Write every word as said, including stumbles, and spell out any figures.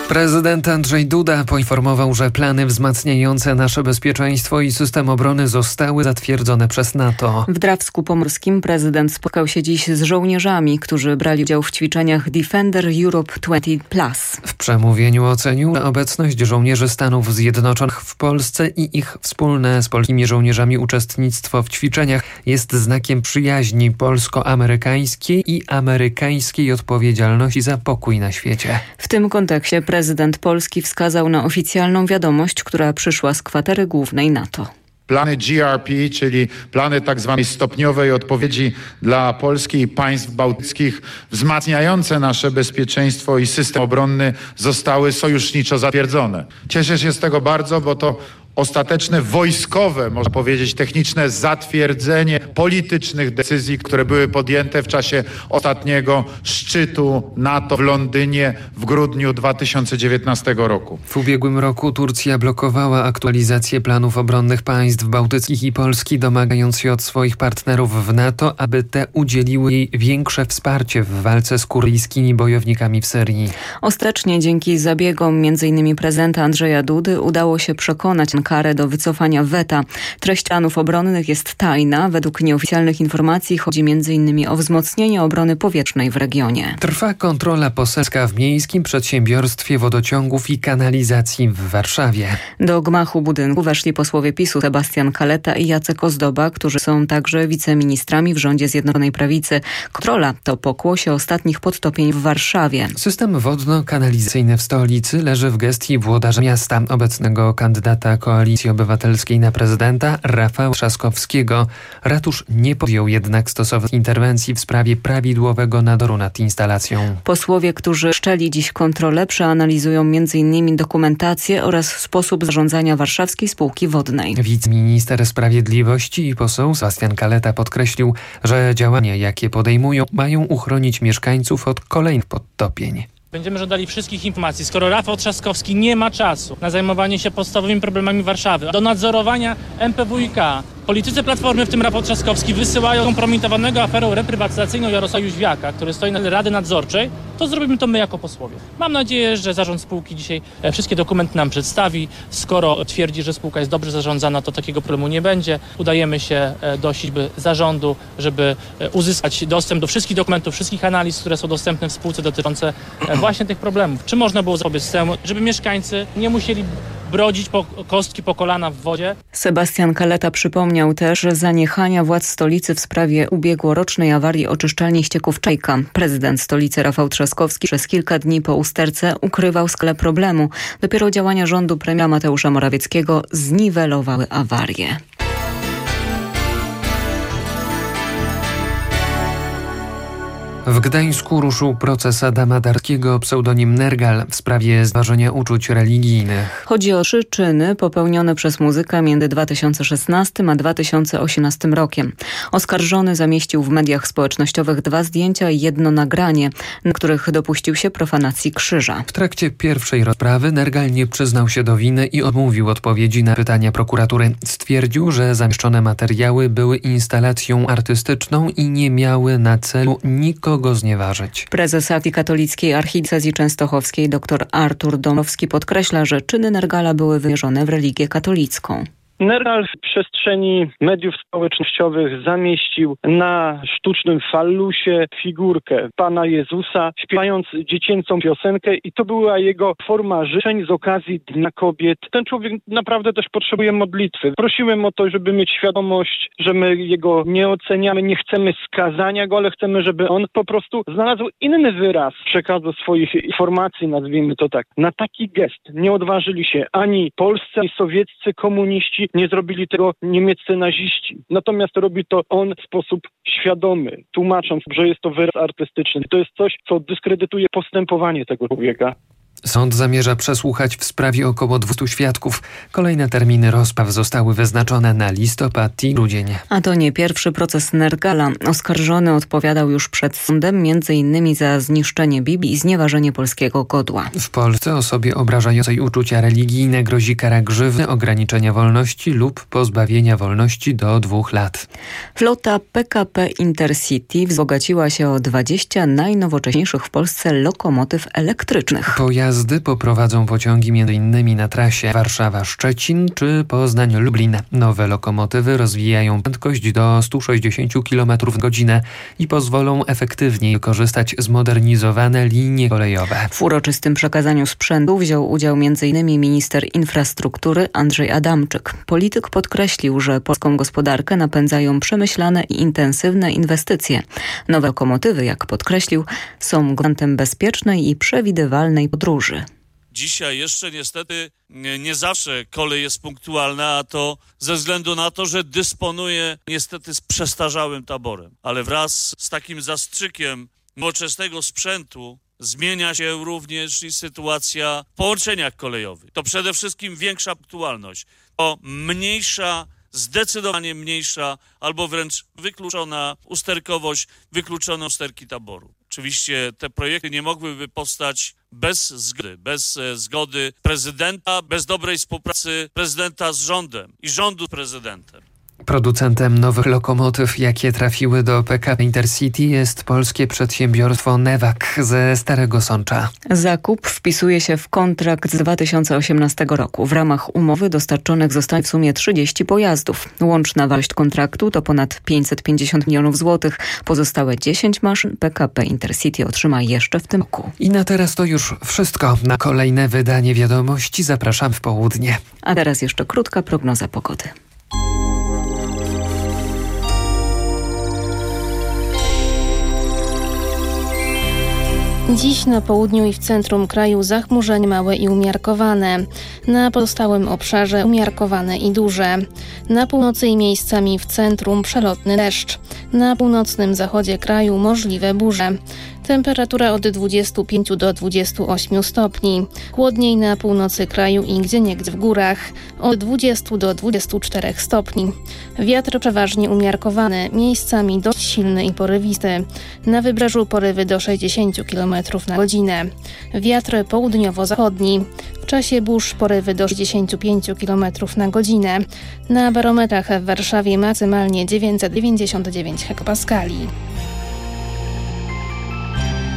Prezydent Andrzej Duda poinformował, że plany wzmacniające nasze bezpieczeństwo i system obrony zostały zatwierdzone przez NATO. W Drawsku Pomorskim prezydent spotkał się dziś z żołnierzami, którzy brali udział w ćwiczeniach Defender Europe dwadzieścia plus. W przemówieniu ocenił obecność żołnierzy Stanów Zjednoczonych w Polsce i ich wspólne z polskimi żołnierzami uczestnictwo w ćwiczeniach jest znakiem przyjaźni polsko-amerykańskiej i amerykańskiej odpowiedzialności za pokój na świecie. W tym kontekście prezydent Polski wskazał na oficjalną wiadomość, która przyszła z kwatery głównej NATO. Plany G R P, czyli plany tak zwanej stopniowej odpowiedzi dla Polski i państw bałtyckich, wzmacniające nasze bezpieczeństwo i system obronny, zostały sojuszniczo zatwierdzone. Cieszę się z tego bardzo, bo to ostateczne wojskowe, można powiedzieć techniczne zatwierdzenie politycznych decyzji, które były podjęte w czasie ostatniego szczytu NATO w Londynie w grudniu dwa tysiące dziewiętnastego roku. W ubiegłym roku Turcja blokowała aktualizację planów obronnych państw bałtyckich i Polski, domagając się od swoich partnerów w NATO, aby te udzieliły jej większe wsparcie w walce z kurdyjskimi bojownikami w Syrii. Ostatecznie dzięki zabiegom m.in. prezydenta Andrzeja Dudy udało się przekonać karę do wycofania weta. Treść planów obronnych jest tajna. Według nieoficjalnych informacji chodzi między innymi o wzmocnienie obrony powietrznej w regionie. Trwa kontrola poselska w Miejskim Przedsiębiorstwie Wodociągów i Kanalizacji w Warszawie. Do gmachu budynku weszli posłowie PiSu Sebastian Kaleta i Jacek Ozdoba, którzy są także wiceministrami w rządzie Zjednoczonej Prawicy. Kontrola to pokłosie ostatnich podtopień w Warszawie. System wodno-kanalizacyjny w stolicy leży w gestii włodarza miasta, obecnego kandydata Koalicji Obywatelskiej na prezydenta Rafała Trzaskowskiego. Ratusz nie podjął jednak stosownej interwencji w sprawie prawidłowego nadzoru nad instalacją. Posłowie, którzy wszczęli dziś kontrolę, przeanalizują między innymi dokumentację oraz sposób zarządzania Warszawskiej Spółki Wodnej. Wiceminister Sprawiedliwości i poseł Sebastian Kaleta podkreślił, że działania, jakie podejmują, mają uchronić mieszkańców od kolejnych podtopień. Będziemy żądali wszystkich informacji. Skoro Rafał Trzaskowski nie ma czasu na zajmowanie się podstawowymi problemami Warszawy, do nadzorowania M P W i K, politycy Platformy, w tym Rafał Trzaskowski, wysyłają kompromitowanego aferą reprywatyzacyjną Jarosława Jóźwiaka, który stoi na Rady Nadzorczej, to zrobimy to my jako posłowie. Mam nadzieję, że zarząd spółki dzisiaj wszystkie dokumenty nam przedstawi. Skoro twierdzi, że spółka jest dobrze zarządzana, to takiego problemu nie będzie. Udajemy się do siedziby zarządu, żeby uzyskać dostęp do wszystkich dokumentów, wszystkich analiz, które są dostępne w spółce dotyczące właśnie tych problemów. Czy można było zrobić system, żeby mieszkańcy nie musieli brodzić po kostki po kolana w wodzie. Sebastian Kaleta przypomniał też zaniechania władz stolicy w sprawie ubiegłorocznej awarii oczyszczalni ścieków Czajka. Prezydent stolicy Rafał Trzaskowski przez kilka dni po usterce ukrywał skalę problemu. Dopiero działania rządu premiera Mateusza Morawieckiego zniwelowały awarię. W Gdańsku ruszył proces Adama Darskiego, pseudonim Nergal, w sprawie zważenia uczuć religijnych. Chodzi o trzy czyny popełnione przez muzyka między dwa tysiące szesnastym a dwa tysiące osiemnastym rokiem. Oskarżony zamieścił w mediach społecznościowych dwa zdjęcia i jedno nagranie, na których dopuścił się profanacji krzyża. W trakcie pierwszej rozprawy Nergal nie przyznał się do winy i odmówił odpowiedzi na pytania prokuratury. Stwierdził, że zamieszczone materiały były instalacją artystyczną i nie miały na celu nikogo go znieważyć. Prezes Akcji Katolickiej Archidiecezji Częstochowskiej dr Artur Dąbrowski podkreśla, że czyny Nergala były wymierzone w religię katolicką. Nergal w przestrzeni mediów społecznościowych zamieścił na sztucznym fallusie figurkę Pana Jezusa, śpiewając dziecięcą piosenkę i to była jego forma życzeń z okazji Dnia Kobiet. Ten człowiek naprawdę też potrzebuje modlitwy. Prosiłem o to, żeby mieć świadomość, że my jego nie oceniamy, nie chcemy skazania go, ale chcemy, żeby on po prostu znalazł inny wyraz przekazu swoich informacji, nazwijmy to tak. Na taki gest nie odważyli się ani polscy, ani sowieccy komuniści, nie zrobili tego niemieccy naziści. Natomiast robi to on w sposób świadomy, tłumacząc, że jest to wyraz artystyczny. To jest coś, co dyskredytuje postępowanie tego człowieka. Sąd zamierza przesłuchać w sprawie około dwustu świadków. Kolejne terminy rozpraw zostały wyznaczone na listopad i grudzień. A to nie pierwszy proces Nergala. Oskarżony odpowiadał już przed sądem między innymi za zniszczenie Biblii i znieważenie polskiego godła. W Polsce osobie obrażającej uczucia religijne grozi kara grzywny, ograniczenia wolności lub pozbawienia wolności do dwóch lat. Flota P K P Intercity wzbogaciła się o dwadzieścia najnowocześniejszych w Polsce lokomotyw elektrycznych. Pojazdy przejazdy poprowadzą pociągi między innymi na trasie Warszawa-Szczecin czy Poznań-Lublin. Nowe lokomotywy rozwijają prędkość do stu sześćdziesięciu kilometrów na godzinę i pozwolą efektywniej korzystać z zmodernizowane linie kolejowe. W uroczystym przekazaniu sprzętu wziął udział między innymi minister infrastruktury Andrzej Adamczyk. Polityk podkreślił, że polską gospodarkę napędzają przemyślane i intensywne inwestycje. Nowe lokomotywy, jak podkreślił, są gwarantem bezpiecznej i przewidywalnej podróży. Dzisiaj jeszcze niestety nie, nie zawsze kolej jest punktualna, a to ze względu na to, że dysponuje niestety z przestarzałym taborem. Ale wraz z takim zastrzykiem nowoczesnego sprzętu zmienia się również i sytuacja w połączeniach kolejowych. To przede wszystkim większa punktualność, to mniejsza, zdecydowanie mniejsza albo wręcz wykluczona usterkowość, wykluczone usterki taboru. Oczywiście te projekty nie mogłyby powstać bez zgody, bez zgody prezydenta, bez dobrej współpracy prezydenta z rządem i rządu z prezydentem. Producentem nowych lokomotyw, jakie trafiły do P K P Intercity, jest polskie przedsiębiorstwo Newag ze Starego Sącza. Zakup wpisuje się w kontrakt z dwa tysiące osiemnastego roku. W ramach umowy dostarczonych zostanie w sumie trzydzieści pojazdów. Łączna wartość kontraktu to ponad pięćset pięćdziesiąt milionów złotych. Pozostałe dziesięć maszyn P K P Intercity otrzyma jeszcze w tym roku. I na teraz to już wszystko. Na kolejne wydanie Wiadomości zapraszam w południe. A teraz jeszcze krótka prognoza pogody. Dziś na południu i w centrum kraju zachmurzenie małe i umiarkowane. Na pozostałym obszarze umiarkowane i duże. Na północy i miejscami w centrum przelotny deszcz. Na północnym zachodzie kraju możliwe burze. Temperatura od dwudziestu pięciu do dwudziestu ośmiu stopni. Chłodniej na północy kraju i gdzieniegdzie w górach. Od dwudziestu do dwudziestu czterech stopni. Wiatr przeważnie umiarkowany, miejscami dość silny i porywisty. Na wybrzeżu porywy do sześćdziesięciu kilometrów na godzinę. Wiatr południowo-zachodni. W czasie burz porywy do sześćdziesięciu pięciu kilometrów na godzinę. Na barometrach w Warszawie maksymalnie dziewięćset dziewięćdziesiąt dziewięć hektopaskali.